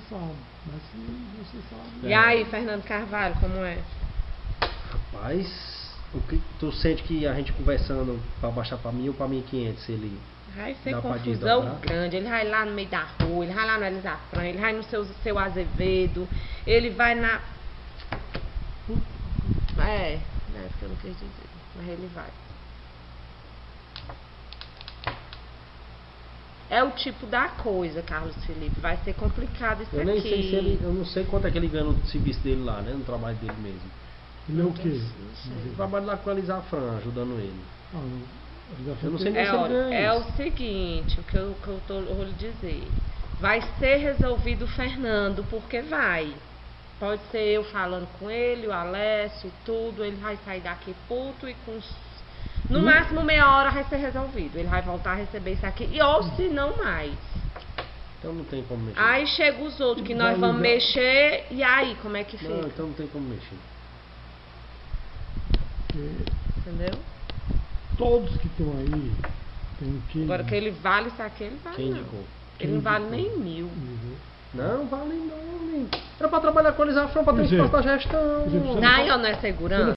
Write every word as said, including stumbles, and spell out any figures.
sabe. Mas se você sabe. E aí, Fernando Carvalho, como é? Rapaz, o que tu sente que a gente conversando pra baixar pra mim ou pra mim quinhentos, ele Vai ser dá pra confusão desdobrar? grande. Ele vai lá no meio da rua, ele vai lá no Elisa Fran, ele vai no seu, seu Azevedo, ele vai na. É, não é isso que eu não quis dizer, mas ele vai. É o tipo da coisa, Carlos Felipe. Vai ser complicado isso Eu aqui. nem sei se ele. Eu não sei quanto é que ele ganha no serviço dele lá, né? No trabalho dele mesmo. Ele é o quê? Não sei. Eu trabalho lá com a Elisa Fran, ajudando ele. Ah, não. Eu não sei nem É, se ele olha, ganha é o isso. seguinte, o que eu, que eu tô, eu vou lhe dizer. Vai ser resolvido o Fernando, porque vai. Pode ser eu falando com ele, o Alessio, tudo. Ele vai sair daqui puto e com. No Hum. máximo meia hora vai ser resolvido. Ele vai voltar a receber isso aqui. E ou se não mais. Então não tem como mexer. Aí chega os outros que nós Vai vamos ligar. mexer. E aí, como é que fica? Não, então não tem como mexer. Porque Entendeu? todos que estão aí tem que. Agora que ele vale isso aqui, ele vale Quem não. indicou? Ele não vale nem mil. Não, vale não, menino. Era pra trabalhar com a Elisa Fran, pra ter Por espaço exemplo, na gestão. por exemplo, Aí, ó, não é segurança?